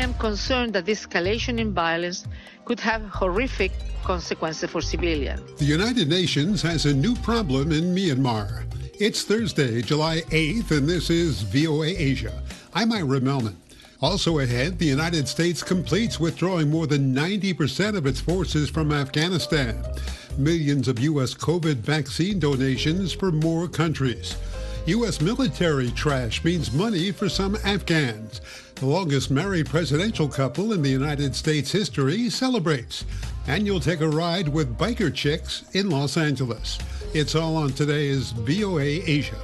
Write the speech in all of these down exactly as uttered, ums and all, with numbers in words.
am concerned that this escalation in violence could have horrific consequences for civilians. The United Nations has a new problem in Myanmar. It's Thursday, July eighth, and this is V O A Asia. I'm Ira Melman. Also ahead, the United States completes withdrawing more than ninety percent of its forces from Afghanistan. Millions of U S COVID vaccine donations for more countries. U S military trash means money for some Afghans. The longest married presidential couple in the United States history celebrates. And you'll take a ride with biker chicks in Los Angeles. It's all on today's V O A Asia.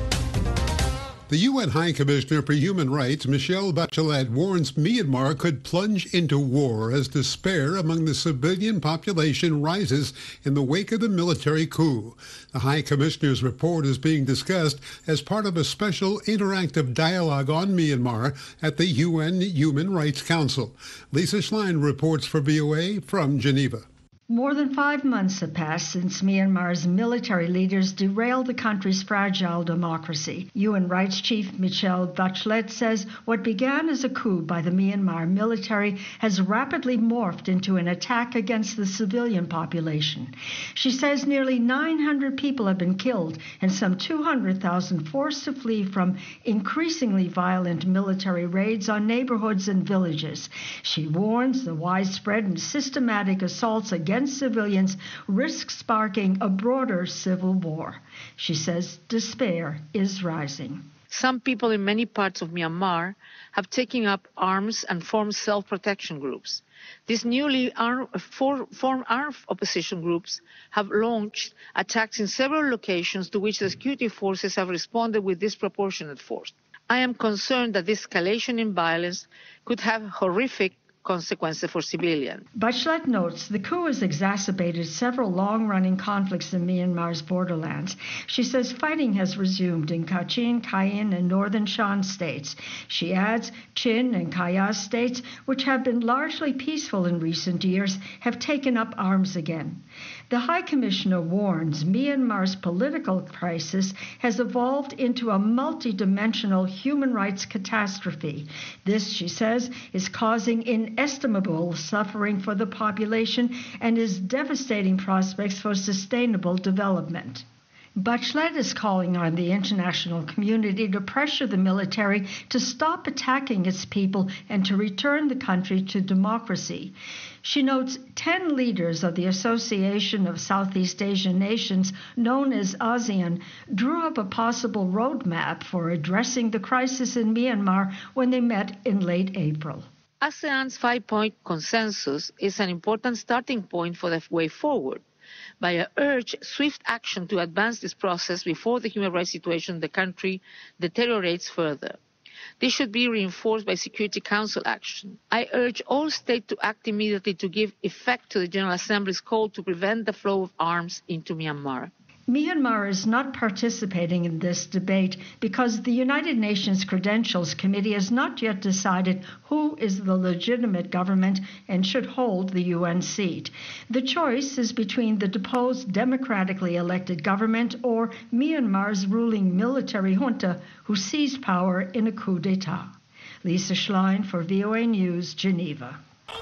The U N High Commissioner for Human Rights, Michelle Bachelet, warns Myanmar could plunge into war as despair among the civilian population rises in the wake of the military coup. The High Commissioner's report is being discussed as part of a special interactive dialogue on Myanmar at the U N Human Rights Council. Lisa Schlein reports for V O A from Geneva. More than five months have passed since Myanmar's military leaders derailed the country's fragile democracy. U N Rights Chief Michelle Bachelet says what began as a coup by the Myanmar military has rapidly morphed into an attack against the civilian population. She says nearly nine hundred people have been killed and some two hundred thousand forced to flee from increasingly violent military raids on neighborhoods and villages. She warns the widespread and systematic assaults against against civilians risk sparking a broader civil war. She says despair is rising. Some people in many parts of Myanmar have taken up arms and formed self-protection groups. These newly armed, for, formed armed opposition groups have launched attacks in several locations to which the security forces have responded with disproportionate force. I am concerned that this escalation in violence could have horrific consequences for civilians. Bachelet notes the coup has exacerbated several long-running conflicts in Myanmar's borderlands. She says fighting has resumed in Kachin, Kayin, and northern Shan states. She adds Chin and Kayah states, which have been largely peaceful in recent years, have taken up arms again. The High Commissioner warns Myanmar's political crisis has evolved into a multidimensional human rights catastrophe. This, she says, is causing inestimable suffering for the population and is devastating prospects for sustainable development. Bachelet is calling on the international community to pressure the military to stop attacking its people and to return the country to democracy. She notes ten leaders of the Association of Southeast Asian Nations, known as ASEAN, drew up a possible roadmap for addressing the crisis in Myanmar when they met in late April. ASEAN's five-point consensus is an important starting point for the way forward. But I urge swift action to advance this process before the human rights situation in the country deteriorates further. This should be reinforced by Security Council action. I urge all states to act immediately to give effect to the General Assembly's call to prevent the flow of arms into Myanmar. Myanmar is not participating in this debate because the United Nations Credentials Committee has not yet decided who is the legitimate government and should hold the U N seat. The choice is between the deposed democratically elected government or Myanmar's ruling military junta who seized power in a coup d'etat. Lisa Schlein for V O A News, Geneva.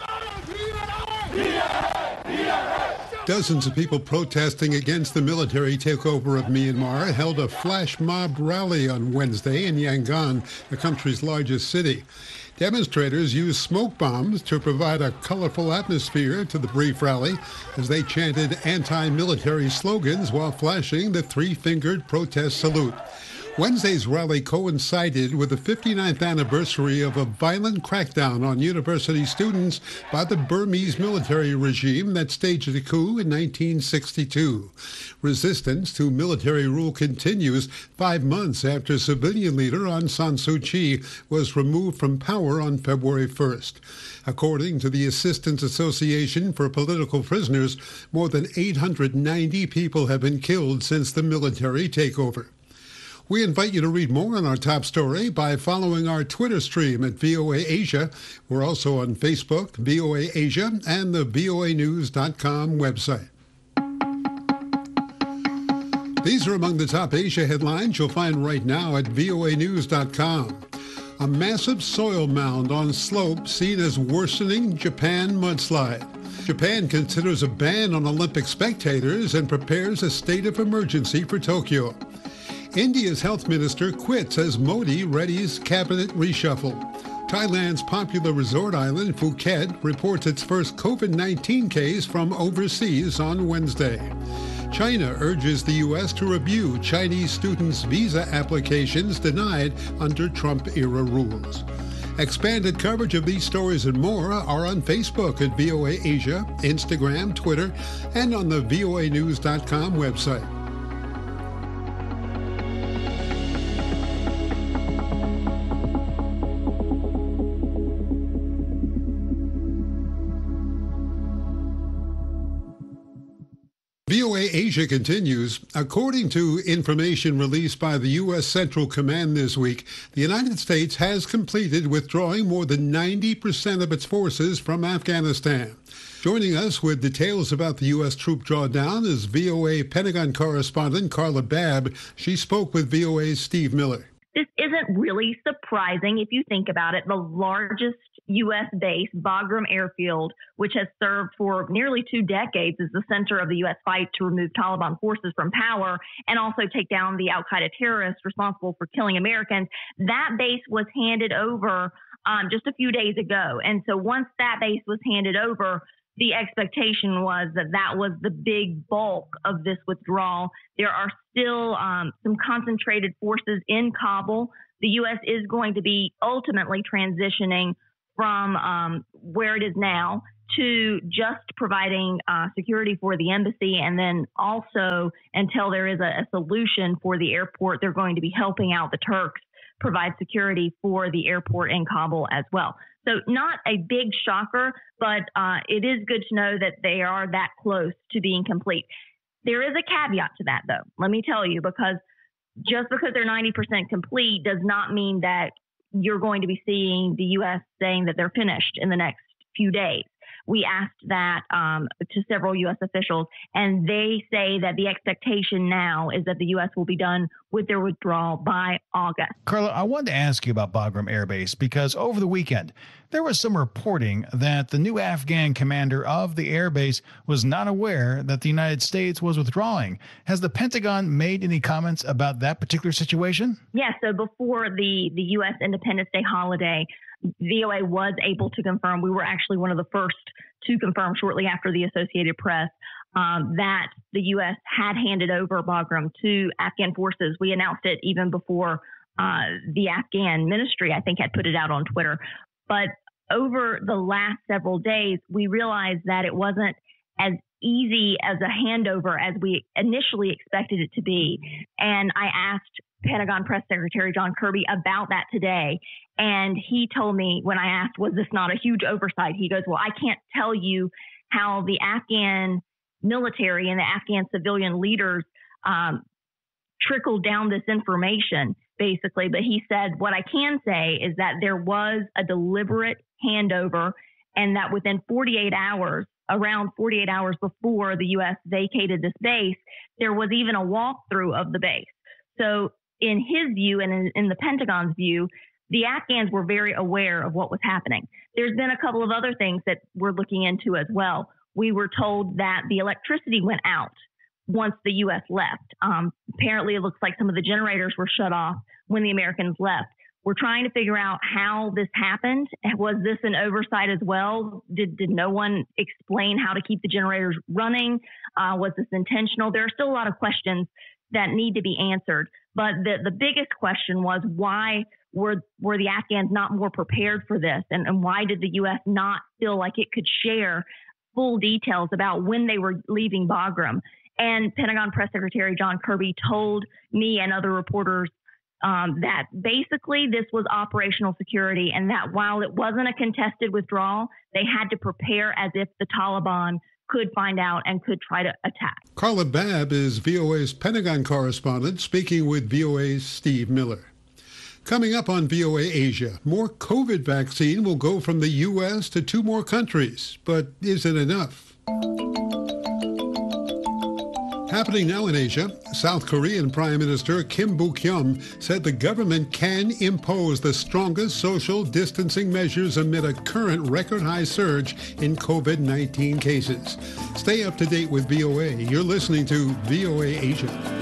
Dozens of people protesting against the military takeover of Myanmar held a flash mob rally on Wednesday in Yangon, the country's largest city. Demonstrators used smoke bombs to provide a colorful atmosphere to the brief rally as they chanted anti-military slogans while flashing the three-fingered protest salute. Wednesday's rally coincided with the fifty-ninth anniversary of a violent crackdown on university students by the Burmese military regime that staged a coup in nineteen sixty-two. Resistance to military rule continues five months after civilian leader Aung San Suu Kyi was removed from power on February first. According to the Assistance Association for Political Prisoners, more than eight hundred ninety people have been killed since the military takeover. We invite you to read more on our top story by following our Twitter stream at V O A Asia. We're also on Facebook, V O A Asia, and the V O A news dot com website. These are among the top Asia headlines you'll find right now at V O A news dot com. A massive soil mound on slope seen as worsening Japan mudslide. Japan considers a ban on Olympic spectators and prepares a state of emergency for Tokyo. India's health minister quits as Modi readies cabinet reshuffle. Thailand's popular resort island, Phuket, reports its first COVID nineteen case from overseas on Wednesday. China urges the U S to review Chinese students' visa applications denied under Trump-era rules. Expanded coverage of these stories and more are on Facebook at V O A Asia, Instagram, Twitter, and on the V O A news dot com website. V O A Asia continues. According to information released by the U S Central Command this week, the United States has completed withdrawing more than ninety percent of its forces from Afghanistan. Joining us with details about the U S troop drawdown is V O A Pentagon correspondent Carla Babb. She spoke with V O A's Steve Miller. This isn't really surprising if you think about it. The largest U S base, Bagram Airfield, which has served for nearly two decades as the center of the U S fight to remove Taliban forces from power and also take down the al-Qaeda terrorists responsible for killing Americans, that base was handed over um, just a few days ago. And so once that base was handed over, the expectation was that that was the big bulk of this withdrawal. There are still um, some concentrated forces in Kabul. The U S is going to be ultimately transitioning from um, where it is now to just providing uh, security for the embassy. And then also, until there is a, a solution for the airport, they're going to be helping out the Turks provide security for the airport in Kabul as well. So not a big shocker, but uh, it is good to know that they are that close to being complete. There is a caveat to that, though, let me tell you, because just because they're ninety percent complete does not mean that you're going to be seeing the U S saying that they're finished in the next few days. We asked that um, to several U S officials, and they say that the expectation now is that the U S will be done with their withdrawal by August. Carla, I wanted to ask you about Bagram Air Base because over the weekend, there was some reporting that the new Afghan commander of the air base was not aware that the United States was withdrawing. Has the Pentagon made any comments about that particular situation? Yes. Yeah, so before the, the U S Independence Day holiday, V O A was able to confirm, we were actually one of the first to confirm shortly after the Associated Press, um, that the U S had handed over Bagram to Afghan forces. We announced it even before uh, the Afghan ministry, I think, had put it out on Twitter. But over the last several days, we realized that it wasn't as easy as a handover as we initially expected it to be. And I asked Pentagon Press Secretary John Kirby about that today. And he told me when I asked, was this not a huge oversight? He goes, well, I can't tell you how the Afghan military and the Afghan civilian leaders um, trickled down this information, basically. But he said, what I can say is that there was a deliberate handover and that within forty-eight hours, around forty-eight hours before the U S vacated this base, there was even a walkthrough of the base. So in his view and in, in the Pentagon's view, the Afghans were very aware of what was happening. There's been a couple of other things that we're looking into as well. We were told that the electricity went out once the U S left. Um, apparently, it looks like some of the generators were shut off when the Americans left. We're trying to figure out how this happened. Was this an oversight as well? Did, did no one explain how to keep the generators running? Uh, was this intentional? There are still a lot of questions that need to be answered. But the, the biggest question was why were were the Afghans not more prepared for this? And, and why did the U S not feel like it could share full details about when they were leaving Bagram? And Pentagon Press Secretary John Kirby told me and other reporters um, that basically this was operational security and that while it wasn't a contested withdrawal, they had to prepare as if the Taliban could find out and could try to attack. Carla Babb is V O A's Pentagon correspondent speaking with V O A's Steve Miller. Coming up on V O A Asia, more COVID vaccine will go from the U S to two more countries, but is it enough? Happening now in Asia, South Korean Prime Minister Kim Buk-yeom said the government can impose the strongest social distancing measures amid a current record-high surge in COVID nineteen cases. Stay up to date with V O A. You're listening to V O A Asia.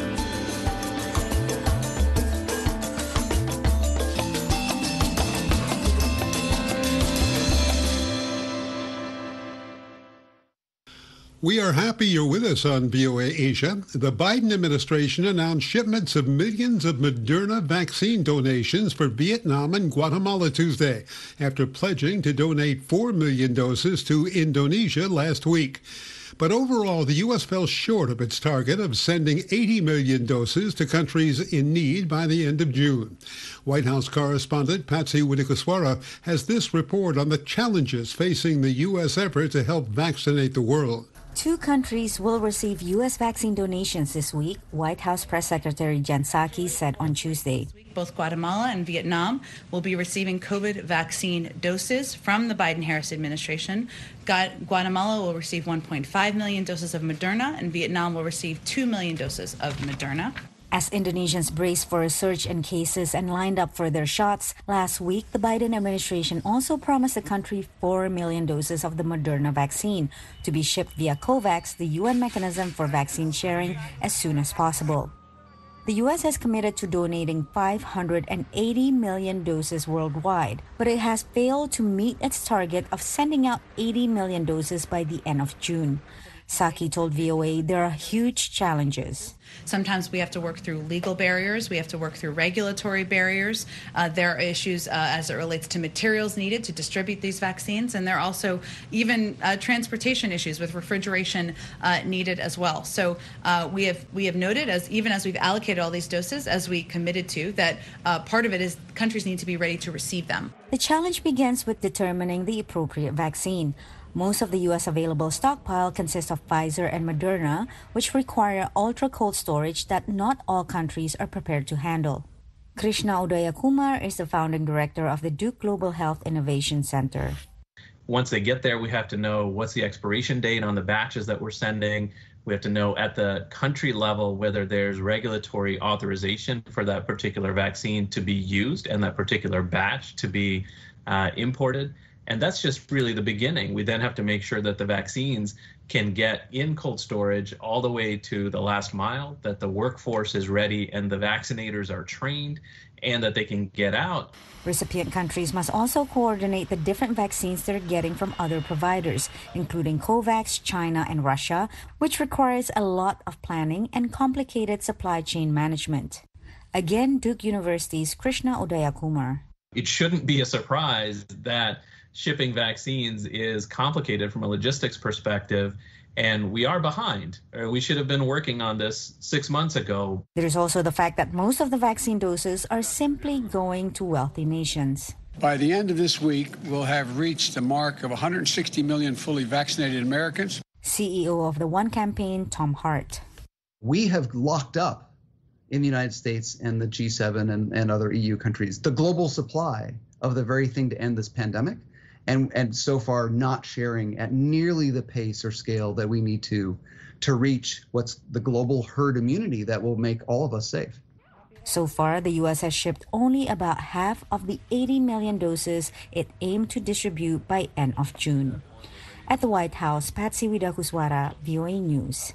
We are happy you're with us on V O A Asia. The Biden administration announced shipments of millions of Moderna vaccine donations for Vietnam and Guatemala Tuesday, after pledging to donate four million doses to Indonesia last week. But overall, the U S fell short of its target of sending eighty million doses to countries in need by the end of June. White House correspondent Patsy Widakuswara has this report on the challenges facing the U S effort to help vaccinate the world. Two countries will receive U S vaccine donations this week, White House Press Secretary Jen Psaki said on Tuesday. Both Guatemala and Vietnam will be receiving COVID vaccine doses from the Biden-Harris administration. Guatemala will receive one point five million doses of Moderna, and Vietnam will receive two million doses of Moderna. As Indonesians braced for a surge in cases and lined up for their shots, last week the Biden administration also promised the country four million doses of the Moderna vaccine to be shipped via COVAX, the U N mechanism for vaccine sharing, as soon as possible. The U S has committed to donating five hundred eighty million doses worldwide, but it has failed to meet its target of sending out eighty million doses by the end of June. Psaki told V O A there are huge challenges. Sometimes we have to work through legal barriers. We have to work through regulatory barriers. Uh, there are issues uh, as it relates to materials needed to distribute these vaccines. And there are also even uh, transportation issues with refrigeration uh, needed as well. So uh, we have we have noted, as even as we've allocated all these doses, as we committed to, that uh, part of it is countries need to be ready to receive them. The challenge begins with determining the appropriate vaccine. Most of the U S available stockpile consists of Pfizer and Moderna, which require ultra-cold storage that not all countries are prepared to handle. Krishna Udayakumar is the founding director of the Duke Global Health Innovation Center. Once they get there, we have to know what's the expiration date on the batches that we're sending. We have to know at the country level whether there's regulatory authorization for that particular vaccine to be used and that particular batch to be uh, imported. And that's just really the beginning. We then have to make sure that the vaccines can get in cold storage all the way to the last mile, that the workforce is ready and the vaccinators are trained, and that they can get out. Recipient countries must also coordinate the different vaccines they're getting from other providers, including COVAX, China, and Russia, which requires a lot of planning and complicated supply chain management. Again, Duke University's Krishna Udayakumar. It shouldn't be a surprise that shipping vaccines is complicated from a logistics perspective, and we are behind. We should have been working on this six months ago. There's also the fact that most of the vaccine doses are simply going to wealthy nations. By the end of this week, we'll have reached the mark of one hundred sixty million fully vaccinated Americans. C E O of the One Campaign, Tom Hart. We have locked up in the United States and the G seven and, and other E U countries the global supply of the very thing to end this pandemic. And, and so far not sharing at nearly the pace or scale that we need to to reach what's the global herd immunity that will make all of us safe. So far, the U S has shipped only about half of the eighty million doses it aimed to distribute by end of June. At the White House, Patsy Widakuswara, V O A News.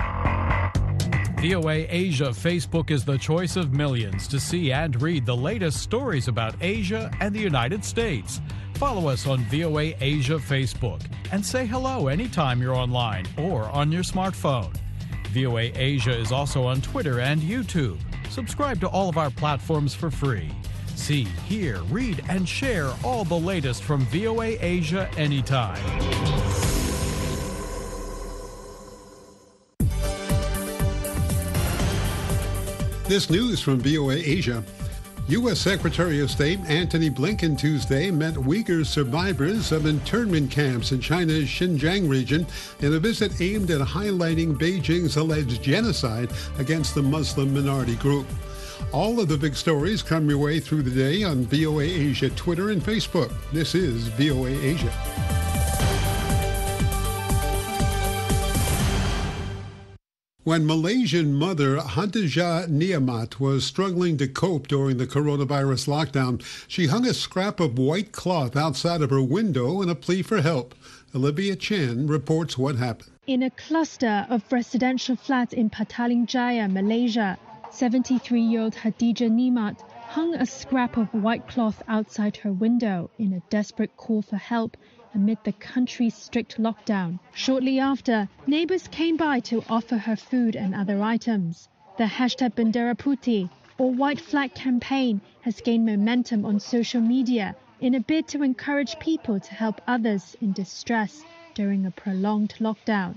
V O A Asia Facebook is the choice of millions to see and read the latest stories about Asia and the United States. Follow us on V O A Asia Facebook and say hello anytime you're online or on your smartphone. V O A Asia is also on Twitter and YouTube. Subscribe to all of our platforms for free. See, hear, read, and share all the latest from V O A Asia anytime. This news from V O A Asia. U S Secretary of State Antony Blinken Tuesday met Uyghur survivors of internment camps in China's Xinjiang region in a visit aimed at highlighting Beijing's alleged genocide against the Muslim minority group. All of the big stories come your way through the day on V O A Asia Twitter and Facebook. This is V O A Asia. When Malaysian mother Hantijah Niamat was struggling to cope during the coronavirus lockdown, she hung a scrap of white cloth outside of her window in a plea for help. Olivia Chen reports what happened. In a cluster of residential flats in Petaling Jaya, Malaysia, seventy-three-year-old Hantijah Niamat hung a scrap of white cloth outside her window in a desperate call for help amid the country's strict lockdown. Shortly after, neighbors came by to offer her food and other items. The hashtag Bendera Putih, or White Flag campaign, has gained momentum on social media in a bid to encourage people to help others in distress during a prolonged lockdown.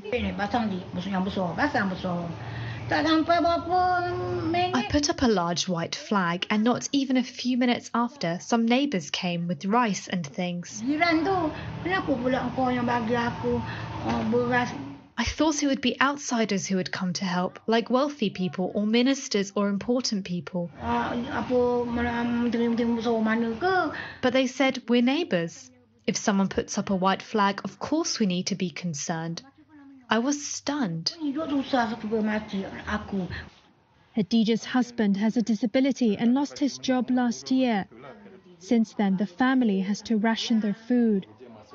I put up a large white flag, and not even a few minutes after, some neighbors came with rice and things. I thought it would be outsiders who would come to help, like wealthy people or ministers or important people. But they said, we're neighbors. If someone puts up a white flag, of course we need to be concerned. I was stunned. Hantijah's husband has a disability and lost his job last year. Since then, the family has to ration their food.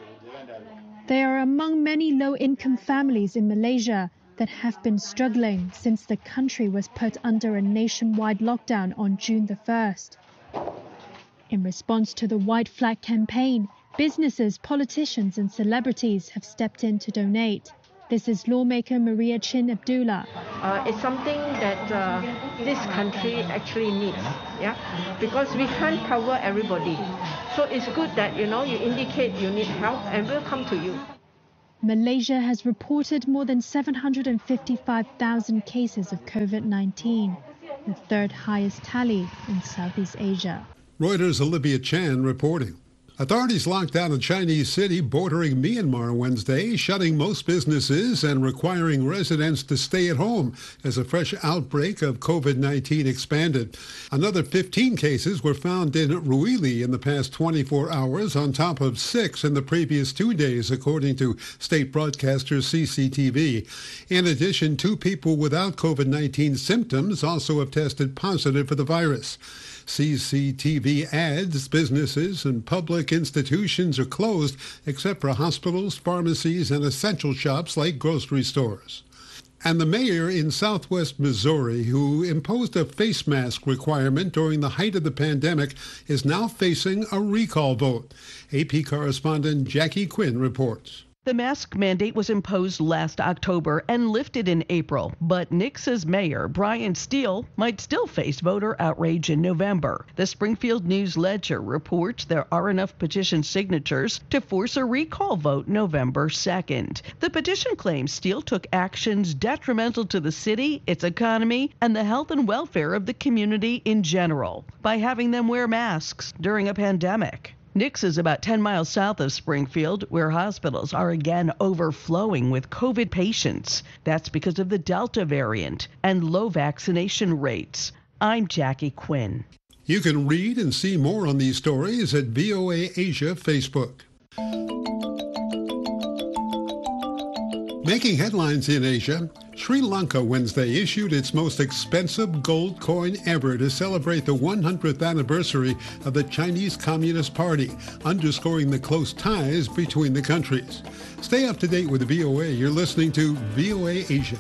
They are among many low-income families in Malaysia that have been struggling since the country was put under a nationwide lockdown on June the first. In response to the White Flag campaign, businesses, politicians and celebrities have stepped in to donate. This is lawmaker Maria Chin Abdullah. Uh, it's something that uh, this country actually needs, yeah, because we can't cover everybody. So it's good that, you know, you indicate you need help and we'll come to you. Malaysia has reported more than seven hundred fifty-five thousand cases of COVID nineteen, the third highest tally in Southeast Asia. Reuters' Olivia Chan reporting. Authorities locked down a Chinese city bordering Myanmar Wednesday, shutting most businesses and requiring residents to stay at home as a fresh outbreak of COVID nineteen expanded. Another fifteen cases were found in Ruili in the past twenty-four hours, on top of six in the previous two days, according to state broadcaster C C T V. In addition, two people without COVID nineteen symptoms also have tested positive for the virus. C C T V adds businesses and public institutions are closed except for hospitals, pharmacies, and essential shops like grocery stores. And the mayor in southwest Missouri, who imposed a face mask requirement during the height of the pandemic, is now facing a recall vote. A P correspondent Jackie Quinn reports. The mask mandate was imposed last October and lifted in April, but Nix's mayor, Brian Steele, might still face voter outrage in November. The Springfield News-Ledger reports there are enough petition signatures to force a recall vote November second. The petition claims Steele took actions detrimental to the city, its economy, and the health and welfare of the community in general by having them wear masks during a pandemic. Nix is about ten miles south of Springfield, where hospitals are again overflowing with COVID patients. That's because of the Delta variant and low vaccination rates. I'm Jackie Quinn. You can read and see more on these stories at V O A Asia Facebook. Making headlines in Asia, Sri Lanka Wednesday issued its most expensive gold coin ever to celebrate the one hundredth anniversary of the Chinese Communist Party, underscoring the close ties between the countries. Stay up to date with V O A. You're listening to V O A Asia.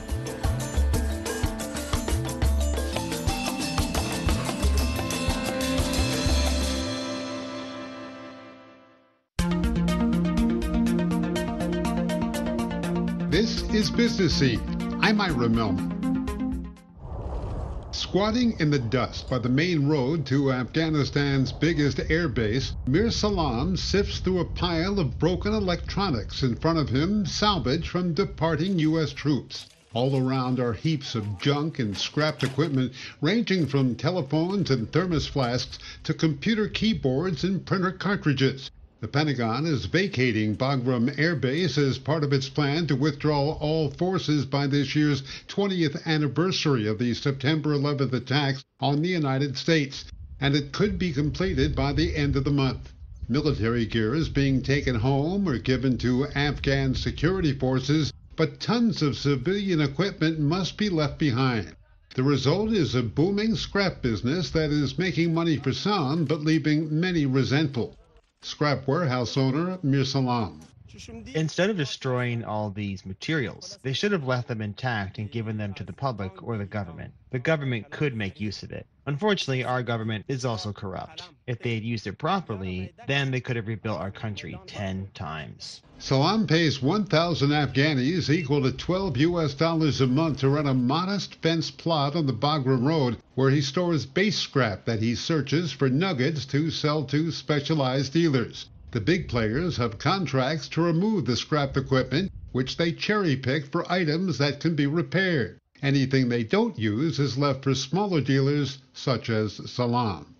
This is Business Seat. I'm Ira Melman. Squatting in the dust by the main road to Afghanistan's biggest air base, Mir Salam sifts through a pile of broken electronics in front of him, salvage from departing U S troops. All around are heaps of junk and scrapped equipment, ranging from telephones and thermos flasks to computer keyboards and printer cartridges. The Pentagon is vacating Bagram Air Base as part of its plan to withdraw all forces by this year's twentieth anniversary of the September eleventh attacks on the United States, and it could be completed by the end of the month. Military gear is being taken home or given to Afghan security forces, but tons of civilian equipment must be left behind. The result is a booming scrap business that is making money for some, but leaving many resentful. Scrap warehouse owner Mir Salam. Instead of destroying all these materials, they should have left them intact and given them to the public or the government. The government could make use of it. Unfortunately, our government is also corrupt. If they had used it properly, then they could have rebuilt our country ten times. Salam pays one thousand Afghanis, equal to twelve U S dollars a month, to run a modest fenced plot on the Bagram Road where he stores base scrap that he searches for nuggets to sell to specialized dealers. The big players have contracts to remove the scrap equipment, which they cherry-pick for items that can be repaired. Anything they don't use is left for smaller dealers such as Salam.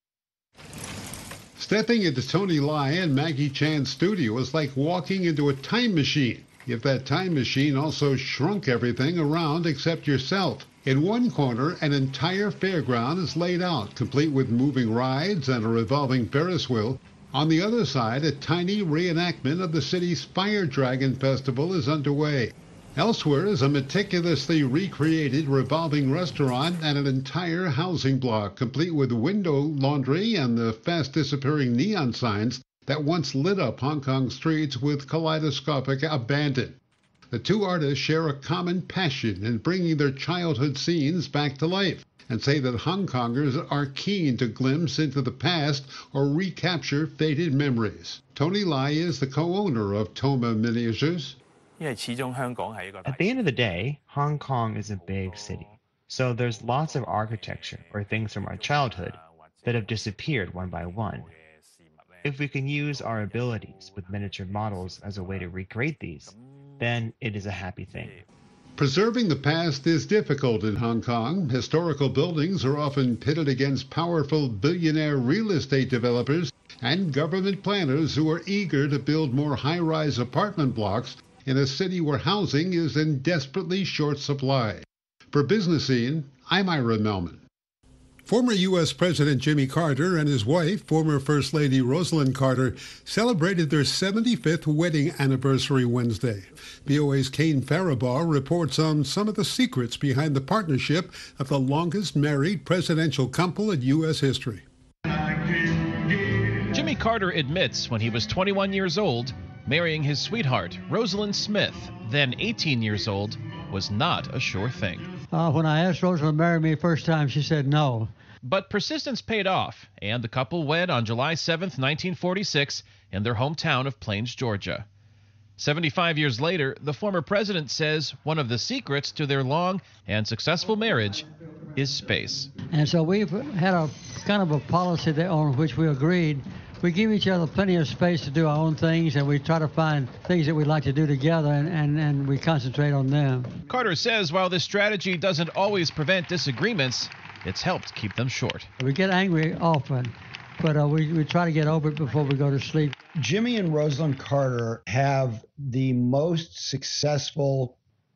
Stepping into Tony Lai and Maggie Chan's studio is like walking into a time machine, if that time machine also shrunk everything around except yourself. In one corner, an entire fairground is laid out, complete with moving rides and a revolving Ferris wheel. On the other side, a tiny reenactment of the city's Fire Dragon Festival is underway. Elsewhere is a meticulously recreated revolving restaurant and an entire housing block, complete with window laundry and the fast-disappearing neon signs that once lit up Hong Kong streets with kaleidoscopic abandon. The two artists share a common passion in bringing their childhood scenes back to life, and say that Hong Kongers are keen to glimpse into the past or recapture faded memories. Tony Lai is the co-owner of Toma Miniatures. At the end of the day, Hong Kong is a big city. So there's lots of architecture or things from our childhood that have disappeared one by one. If we can use our abilities with miniature models as a way to recreate these, then it is a happy thing. Preserving the past is difficult in Hong Kong. Historical buildings are often pitted against powerful billionaire real estate developers and government planners who are eager to build more high-rise apartment blocks in a city where housing is in desperately short supply. For Business Scene, I'm Ira Melman. Former U S President Jimmy Carter and his wife, former First Lady Rosalind Carter, celebrated their seventy-fifth wedding anniversary Wednesday. V O A's Kane Faribaugh reports on some of the secrets behind the partnership of the longest married presidential couple in U S history. Jimmy Carter admits when he was twenty-one years old, marrying his sweetheart, Rosalind Smith, then eighteen years old, was not a sure thing. Uh, when I asked Rosalind to marry me the first time, she said no. But persistence paid off, and the couple wed on July seventh, nineteen forty-six, in their hometown of Plains, Georgia. seventy-five years later, the former president says one of the secrets to their long and successful marriage is space. And so we've had a kind of a policy that, on which we agreed. We give each other plenty of space to do our own things, and we try to find things that we'd like to do together, and, and, and we concentrate on them. Carter says while this strategy doesn't always prevent disagreements, it's helped keep them short. We get angry often, but uh, we, we try to get over it before we go to sleep. Jimmy and Rosalind Carter have the most successful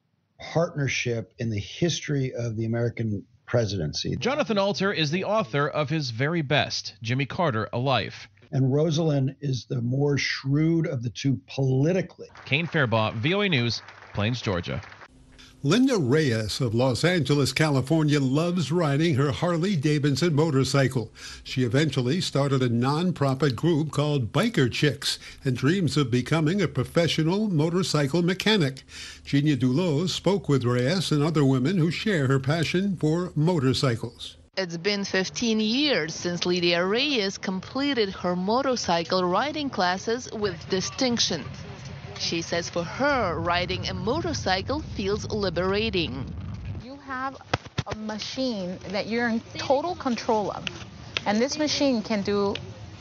partnership in the history of the American presidency. Jonathan Alter is the author of his very best, Jimmy Carter, A Life. And Rosalind is the more shrewd of the two politically. Kane Faribaugh, V O A News, Plains, Georgia. Linda Reyes of Los Angeles, California, loves riding her Harley-Davidson motorcycle. She eventually started a non-profit group called Biker Chicks and dreams of becoming a professional motorcycle mechanic. Genia Dulot spoke with Reyes and other women who share her passion for motorcycles. It's been fifteen years since Lydia Reyes completed her motorcycle riding classes with distinction. She says for her, riding a motorcycle feels liberating. You have a machine that you're in total control of, and this machine can do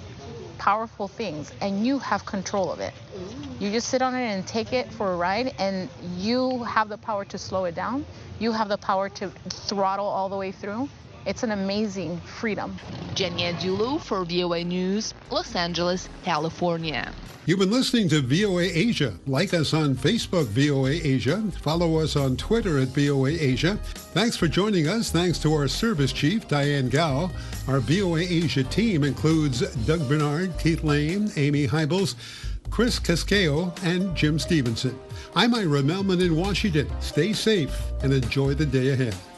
powerful things, and you have control of it. You just sit on it and take it for a ride, and you have the power to slow it down. You have the power to throttle all the way through. It's an amazing freedom. Genia Dulot for V O A News, Los Angeles, California. You've been listening to V O A Asia. Like us on Facebook, V O A Asia. Follow us on Twitter at V O A Asia. Thanks for joining us. Thanks to our service chief, Diane Gao. Our V O A Asia team includes Doug Bernard, Keith Lane, Amy Hybels, Chris Casqueo, and Jim Stevenson. I'm Ira Melman in Washington. Stay safe and enjoy the day ahead.